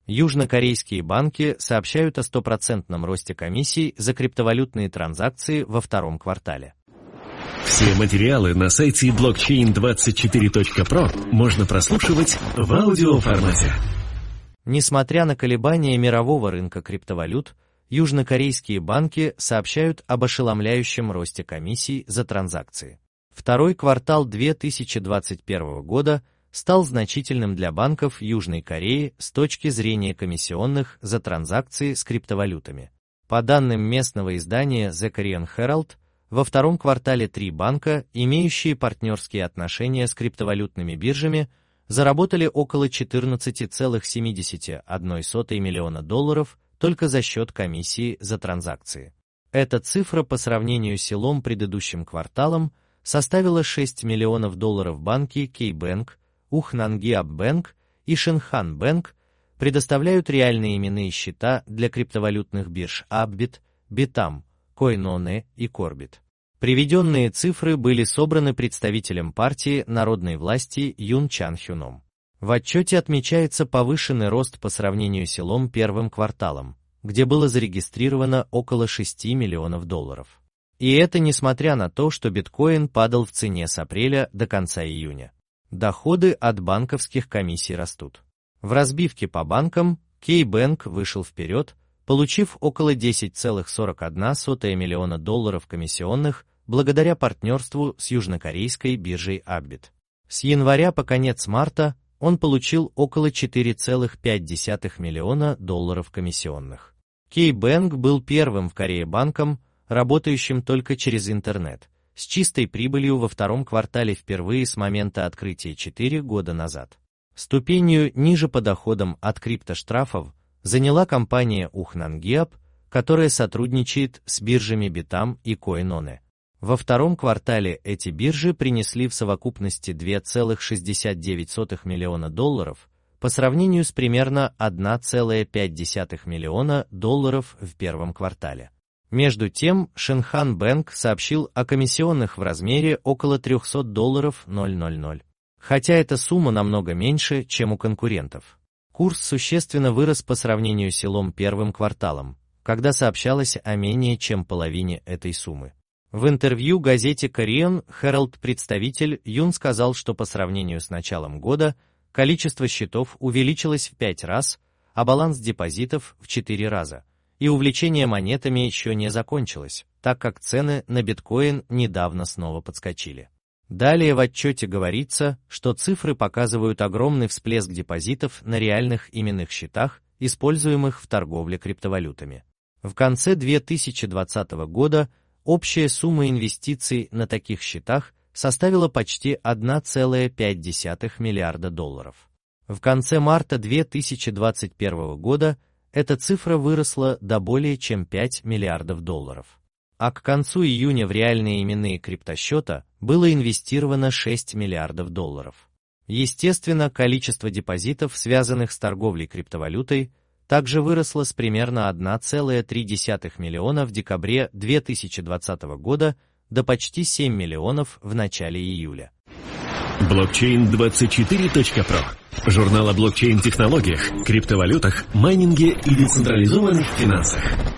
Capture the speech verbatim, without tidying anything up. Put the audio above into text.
Южнокорейские банки сообщают о стопроцентном росте комиссий за криптовалютные транзакции во втором квартале. Все материалы на сайте блокчейн двадцать четыре точка про можно прослушивать в аудиоформате. Несмотря на колебания мирового рынка криптовалют, южнокорейские банки сообщают об ошеломляющем росте комиссий за транзакции. Второй квартал две тысячи двадцать первого года стал значительным для банков Южной Кореи с точки зрения комиссионных за транзакции с криптовалютами. По данным местного издания The Korean Herald, во втором квартале три банка, имеющие партнерские отношения с криптовалютными биржами, заработали около четырнадцать целых семьдесят одна сотая миллиона долларов только за счет комиссии за транзакции. Эта цифра по сравнению с силом предыдущим кварталом составила шесть миллионов долларов. Банки K-Bank, Ухнангиап Bank и Шинхан Bank предоставляют реальные именные счета для криптовалютных бирж Upbit, Bitam, Coinone и Corbit. Приведенные цифры были собраны представителем партии народной власти Юн Чан Хюном. В отчете отмечается повышенный рост по сравнению с силом первым кварталом, где было зарегистрировано около шести миллионов долларов. И это несмотря на то, что биткоин падал в цене с апреля до конца июня. Доходы от банковских комиссий растут. В разбивке по банкам K-Bank вышел вперед, получив около десять целых сорок одна сотая миллиона долларов комиссионных благодаря партнерству с южнокорейской биржей Upbit. С января по конец марта он получил около четыре целых пять десятых миллиона долларов комиссионных. K-Bank был первым в Корее банком, работающим только через интернет, с чистой прибылью во втором квартале впервые с момента открытия четыре года назад. Ступенью ниже по доходам от криптоштрафов заняла компания Ухнангиап, которая сотрудничает с биржами Bitam и Coinone. Во втором квартале эти биржи принесли в совокупности два целых шестьдесят девять сотых миллиона долларов, по сравнению с примерно одна целая пять десятых миллиона долларов в первом квартале. Между тем, Шинхан Bank сообщил о комиссионных в размере около триста долларов ноль ноль ноль. Хотя эта сумма намного меньше, чем у конкурентов. Курс существенно вырос по сравнению с силом первым кварталом, когда сообщалось о менее чем половине этой суммы. В интервью газете Korean Herald представитель Юн сказал, что по сравнению с началом года количество счетов увеличилось в пять раз, а баланс депозитов в четыре раза, и увлечение монетами еще не закончилось, так как цены на биткоин недавно снова подскочили. Далее в отчете говорится, что цифры показывают огромный всплеск депозитов на реальных именных счетах, используемых в торговле криптовалютами. В конце две тысячи двадцатого года общая сумма инвестиций на таких счетах составила почти одна целая пять десятых миллиарда долларов. В конце марта две тысячи двадцать первого года эта цифра выросла до более чем пяти миллиардов долларов. А к концу июня в реальные именные криптосчета было инвестировано шесть миллиардов долларов. Естественно, количество депозитов, связанных с торговлей криптовалютой, также выросло с примерно одна целая три десятых миллиона в декабре две тысячи двадцатого года до почти семи миллионов в начале июля. блокчейн двадцать четыре точка про. Журнал о блокчейн-технологиях, криптовалютах, майнинге и децентрализованных финансах.